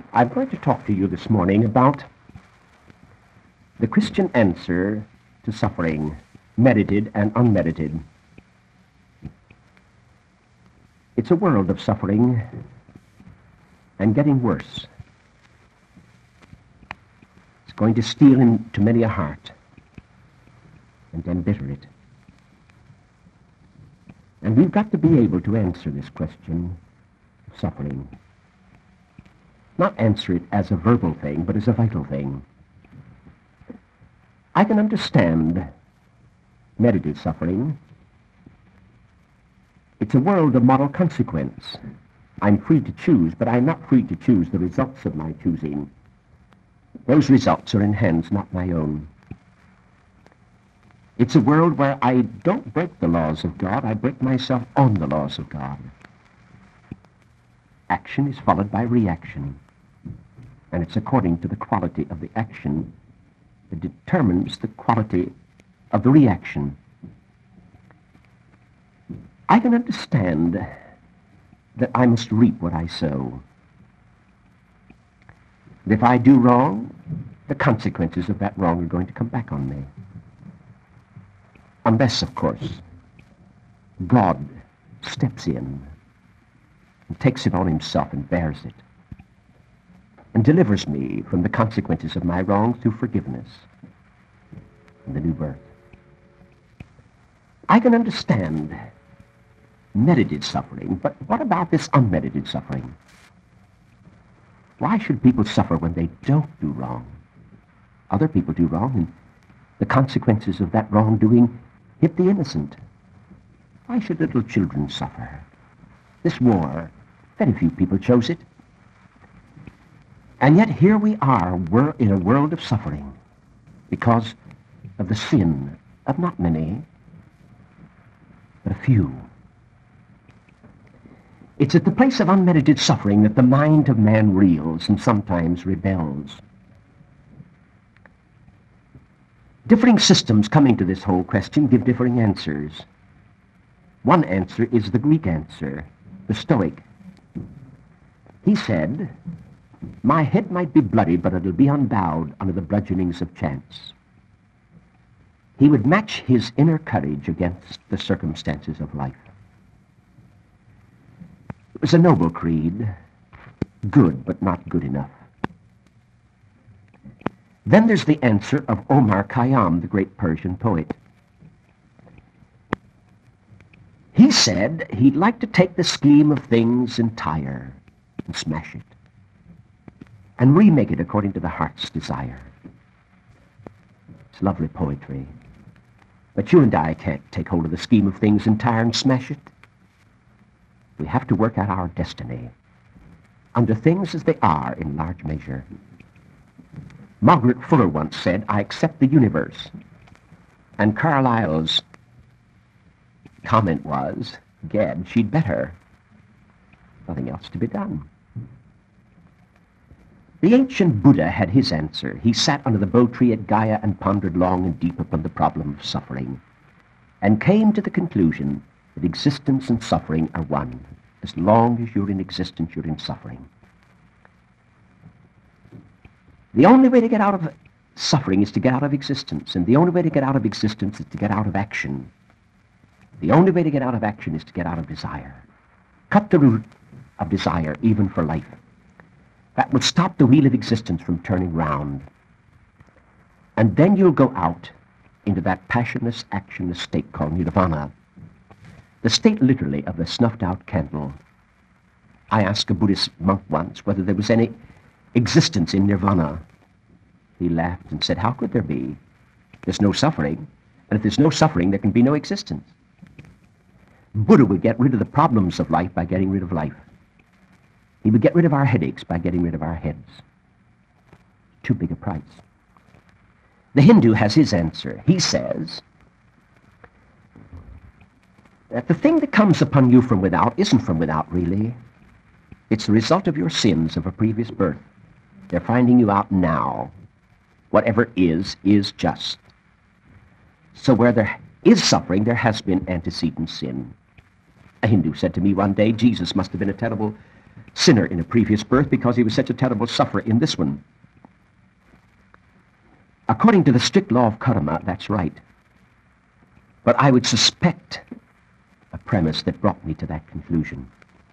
I'm going to talk to you this morning about the Christian answer to suffering, merited and unmerited. It's a world of suffering and getting worse. It's going to steal into many a heart and embitter it. And we've got to be able to answer this question of suffering. Not answer it as a verbal thing, but as a vital thing. I can understand merited suffering. It's a world of moral consequence. I'm free to choose, but I'm not free to choose the results of my choosing. Those results are in hands not my own. It's a world where I don't break the laws of God, I break myself on the laws of God. Action is followed by reaction, and it's according to the quality of the action that determines the quality of the reaction. I can understand that I must reap what I sow. And if I do wrong, the consequences of that wrong are going to come back on me. Unless, of course, God steps in and takes it on himself and bears it and delivers me from the consequences of my wrongs through forgiveness and the new birth. I can understand merited suffering, but what about this unmerited suffering? Why should people suffer when they don't do wrong? Other people do wrong, and the consequences of that wrongdoing hit the innocent. Why should little children suffer? This war, very few people chose it. And yet here we are, we're in a world of suffering because of the sin of not many, but a few. It's at the place of unmerited suffering that the mind of man reels and sometimes rebels. Differing systems coming to this whole question give differing answers. One answer is the Greek answer, the Stoic. He said, "My head might be bloody, but it'll be unbowed under the bludgeonings of chance." He would match his inner courage against the circumstances of life. It was a noble creed, good but not good enough. Then there's the answer of Omar Khayyam, the great Persian poet. He said he'd like to take the scheme of things entire and smash it and remake it according to the heart's desire. It's lovely poetry. But you and I can't take hold of the scheme of things entire and smash it. We have to work out our destiny under things as they are in large measure. Margaret Fuller once said, "I accept the universe." And Carlyle's comment was, "Gad, she'd better. Nothing else to be done." The ancient Buddha had his answer. He sat under the bo tree at Gaya and pondered long and deep upon the problem of suffering, and came to the conclusion that existence and suffering are one. As long as you're in existence, you're in suffering. The only way to get out of suffering is to get out of existence, and the only way to get out of existence is to get out of action. The only way to get out of action is to get out of desire. Cut the root of desire, even for life. That would stop the wheel of existence from turning round. And then you'll go out into that passionless, actionless state called nirvana. The state, literally, of the snuffed-out candle. I asked a Buddhist monk once whether there was any existence in nirvana. He laughed and said, "How could there be? There's no suffering, and if there's no suffering, there can be no existence." Buddha would get rid of the problems of life by getting rid of life. He would get rid of our headaches by getting rid of our heads. Too big a price. The Hindu has his answer. He says that the thing that comes upon you from without isn't from without, really. It's the result of your sins of a previous birth. They're finding you out now. Whatever is just. So where there is suffering, there has been antecedent sin. A Hindu said to me one day, Jesus must have been a terrible sinner in a previous birth because he was such a terrible sufferer in this one. According to the strict law of karma, that's right. But I would suspect a premise that brought me to that conclusion.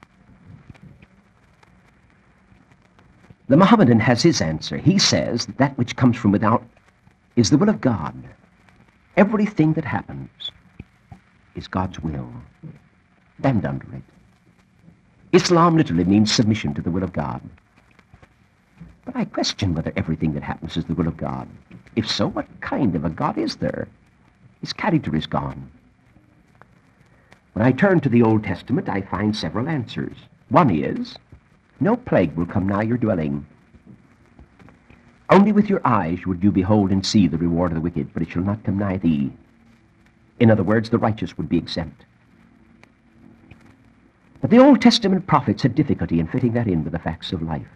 The Mohammedan has his answer. He says that which comes from without is the will of God. Everything that happens is God's will. Bend under it. Islam literally means submission to the will of God. But I question whether everything that happens is the will of God. If so, what kind of a God is there? His character is gone. When I turn to the Old Testament, I find several answers. One is, no plague will come nigh your dwelling. Only with your eyes would you behold and see the reward of the wicked, but it shall not come nigh thee. In other words, the righteous would be exempt. But the Old Testament prophets had difficulty in fitting that in with the facts of life.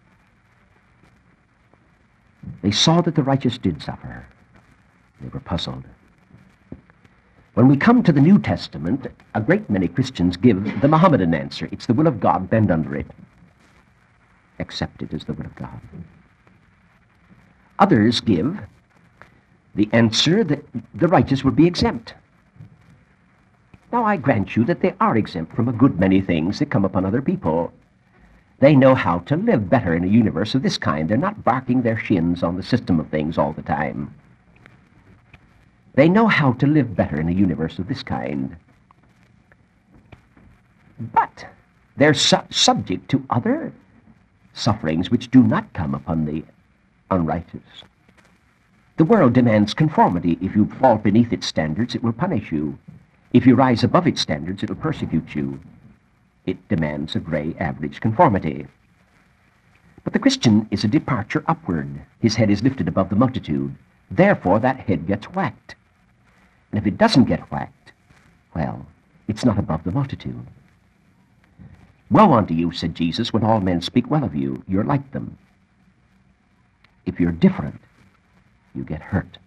They saw that the righteous did suffer. They were puzzled. When we come to the New Testament, a great many Christians give the Mohammedan answer. It's the will of God, bend under it. Accept it as the will of God. Others give the answer that the righteous would be exempt. Now, I grant you that they are exempt from a good many things that come upon other people. They know how to live better in a universe of this kind. They're not barking their shins on the system of things all the time. They know how to live better in a universe of this kind. But they're subject to other sufferings which do not come upon the unrighteous. The world demands conformity. If you fall beneath its standards, it will punish you. If you rise above its standards, it will persecute you. It demands a gray average conformity. But the Christian is a departure upward. His head is lifted above the multitude. Therefore, that head gets whacked. And if it doesn't get whacked, well, it's not above the multitude. Woe unto you, said Jesus, when all men speak well of you. You're like them. If you're different, you get hurt.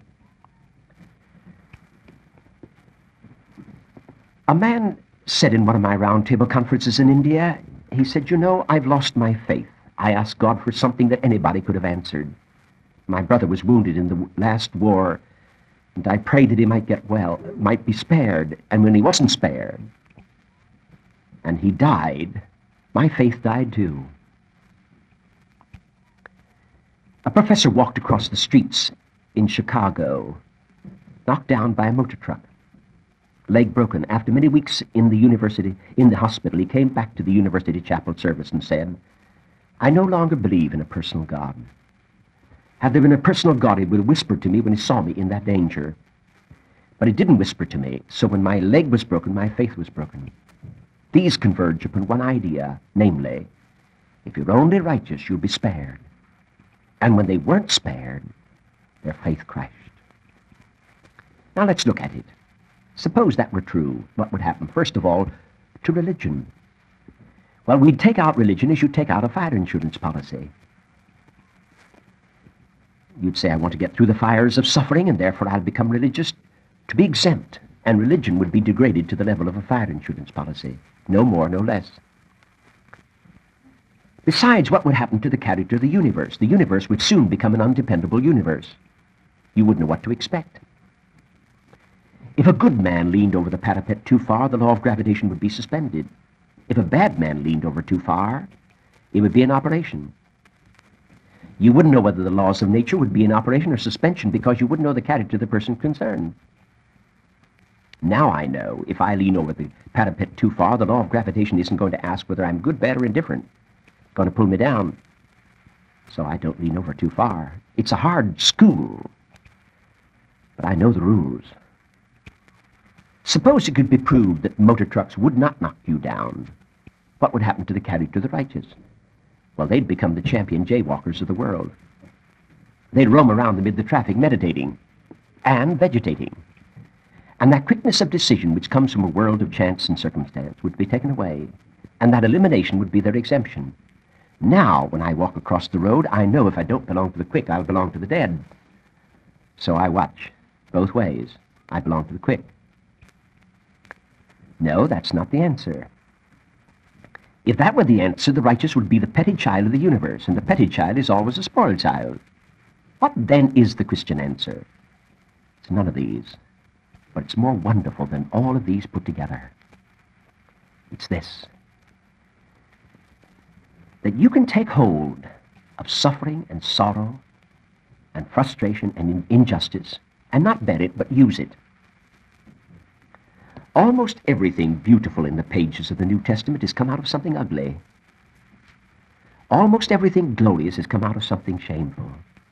A man said in one of my roundtable conferences in India, he said, you know, I've lost my faith. I asked God for something that anybody could have answered. My brother was wounded in the last war, and I prayed that he might get well, might be spared. And when he wasn't spared, and he died, my faith died too. A professor walked across the streets in Chicago, knocked down by a motor truck, leg broken. After many weeks in the hospital, he came back to the university chapel service and said, I no longer believe in a personal God. Had there been a personal God, he would have whispered to me when he saw me in that danger. But he didn't whisper to me, so when my leg was broken, my faith was broken. These converge upon one idea, namely, if you're only righteous, you'll be spared. And when they weren't spared, their faith crashed. Now let's look at it. Suppose that were true, what would happen? First of all, to religion. Well, we'd take out religion as you take out a fire insurance policy. You'd say, I want to get through the fires of suffering, and therefore I'll become religious to be exempt. And religion would be degraded to the level of a fire insurance policy. No more, no less. Besides, what would happen to the character of the universe? The universe would soon become an undependable universe. You wouldn't know what to expect. If a good man leaned over the parapet too far, the law of gravitation would be suspended. If a bad man leaned over too far, it would be in operation. You wouldn't know whether the laws of nature would be in operation or suspension because you wouldn't know the character of the person concerned. Now I know if I lean over the parapet too far, the law of gravitation isn't going to ask whether I'm good, bad, or indifferent. It's going to pull me down. So I don't lean over too far. It's a hard school, but I know the rules. Suppose it could be proved that motor trucks would not knock you down. What would happen to the character of the righteous? Well, they'd become the champion jaywalkers of the world. They'd roam around amid the traffic meditating and vegetating. And that quickness of decision which comes from a world of chance and circumstance would be taken away, and that elimination would be their exemption. Now, when I walk across the road, I know if I don't belong to the quick, I'll belong to the dead. So I watch both ways. I belong to the quick. No, that's not the answer. If that were the answer, the righteous would be the petty child of the universe, and the petty child is always a spoiled child. What then is the Christian answer? It's none of these, but it's more wonderful than all of these put together. It's this: that you can take hold of suffering and sorrow and frustration and injustice and not bear it, but use it. Almost everything beautiful in the pages of the New Testament has come out of something ugly. Almost everything glorious has come out of something shameful.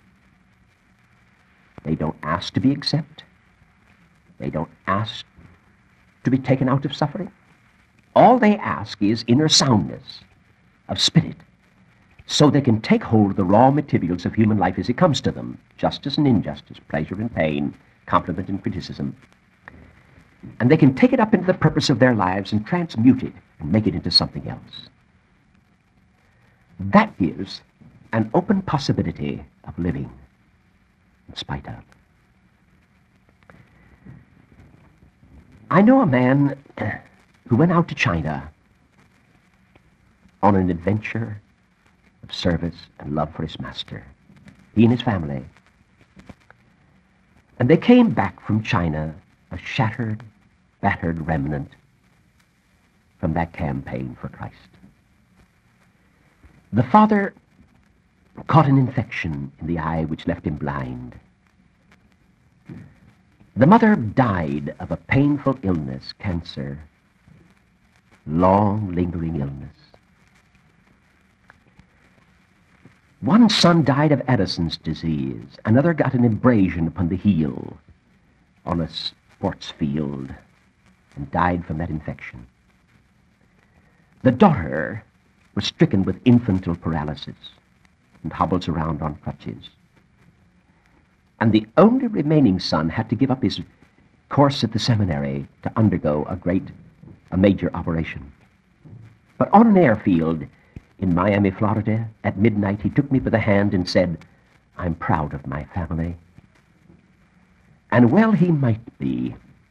They don't ask to be exempt. They don't ask to be taken out of suffering. All they ask is inner soundness of spirit, so they can take hold of the raw materials of human life as it comes to them: justice and injustice, pleasure and pain, compliment and criticism. And they can take it up into the purpose of their lives and transmute it and make it into something else. That gives an open possibility of living in spite of. I know a man who went out to China on an adventure of service and love for his master, he and his family. And they came back from China a shattered, battered remnant from that campaign for Christ. The father caught an infection in the eye which left him blind. The mother died of a painful illness, cancer, long, lingering illness. One son died of Addison's disease. Another got an abrasion upon the heel on a sports field and died from that infection. The daughter was stricken with infantile paralysis and hobbles around on crutches. And the only remaining son had to give up his course at the seminary to undergo a major operation. But on an airfield in Miami, Florida, at midnight, he took me by the hand and said, "I'm proud of my family." And well he might be.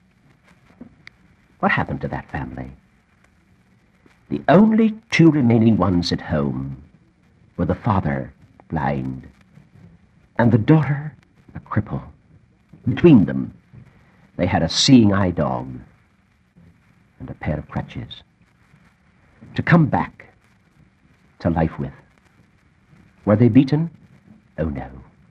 What happened to that family? The only two remaining ones at home were the father, blind, and the daughter, a cripple. Between them, they had a seeing eye dog and a pair of crutches to come back to life with. Were they beaten? Oh, no.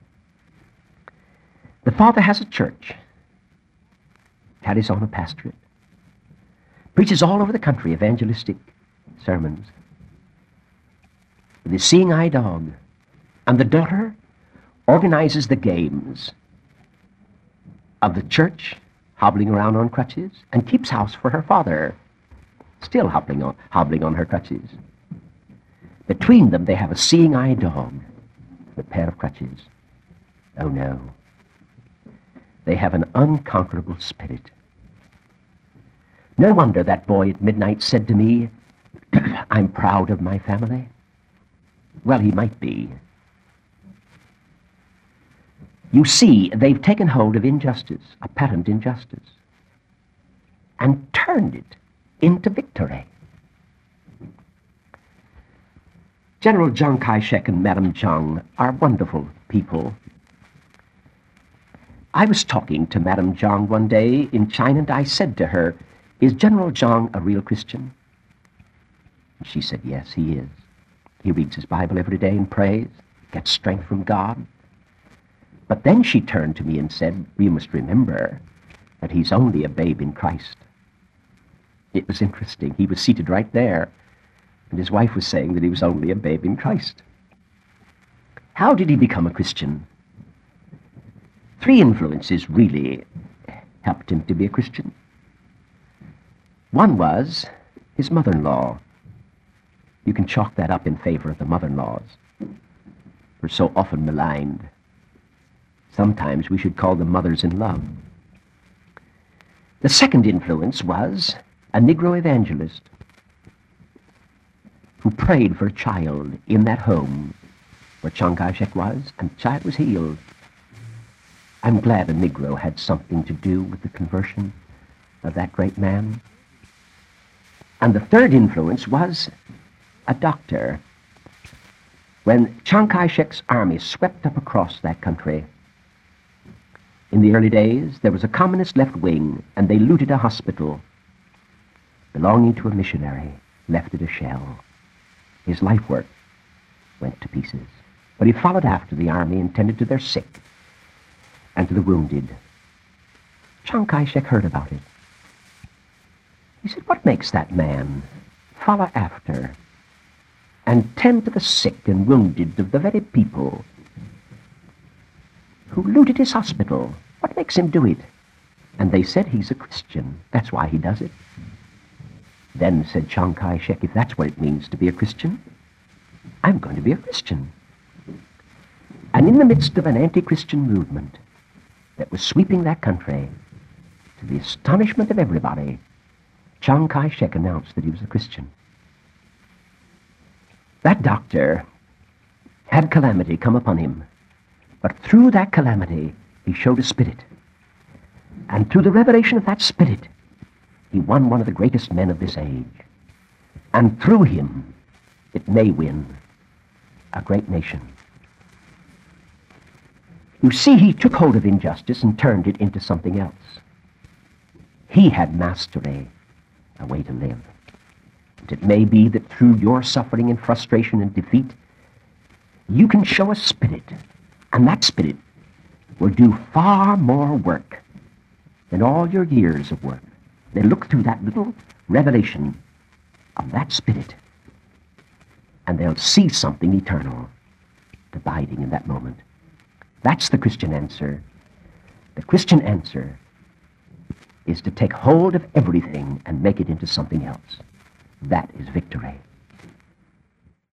The father has a church, carries on a pastorate, preaches all over the country evangelistic sermons with his seeing eye dog, and the daughter organizes the games of the church, hobbling around on crutches, and keeps house for her father, still hobbling on her crutches. Between them, they have a seeing eye dog and a pair of crutches. Oh, no. They have an unconquerable spirit. No wonder that boy at midnight said to me, "I'm proud of my family." Well, he might be. You see, they've taken hold of injustice, apparent injustice, and turned it into victory. General Chiang Kai-shek and Madame Chiang are wonderful people. I was talking to Madame Chiang one day in China, and I said to her, "Is General Chiang a real Christian?" And she said, "Yes, he is. He reads his Bible every day and prays, gets strength from God." But then she turned to me and said, "We must remember that he's only a babe in Christ." It was interesting. He was seated right there, and his wife was saying that he was only a babe in Christ. How did he become a Christian? 3 influences really helped him to be a Christian. One was his mother-in-law. You can chalk that up in favor of the mother-in-laws, who are so often maligned. Sometimes we should call them mothers-in-love. The second influence was a Negro evangelist who prayed for a child in that home where Chiang Kai-shek was, and the child was healed. I'm glad a Negro had something to do with the conversion of that great man. And the third influence was a doctor. When Chiang Kai-shek's army swept up across that country, in the early days, there was a communist left wing, and they looted a hospital belonging to a missionary, left it a shell. His life work went to pieces. But he followed after the army and tended to their sick and to the wounded. Chiang Kai-shek heard about it. He said, what makes that man follow after and tend to the sick and wounded of the very people who looted his hospital? What makes him do it? And they said he's a Christian. That's why he does it. Then said Chiang Kai-shek, if that's what it means to be a Christian, I'm going to be a Christian. And in the midst of an anti-Christian movement that was sweeping that country, to the astonishment of everybody, Chiang Kai-shek announced that he was a Christian. That doctor had calamity come upon him, but through that calamity, he showed a spirit. And through the revelation of that spirit, he won one of the greatest men of this age. And through him, it may win a great nation. You see, he took hold of injustice and turned it into something else. He had mastery, a way to live. And it may be that through your suffering and frustration and defeat, you can show a spirit, and that spirit will do far more work than all your years of work. They look through that little revelation of that spirit, and they'll see something eternal abiding in that moment. That's the Christian answer. The Christian answer is to take hold of everything and make it into something else. That is victory.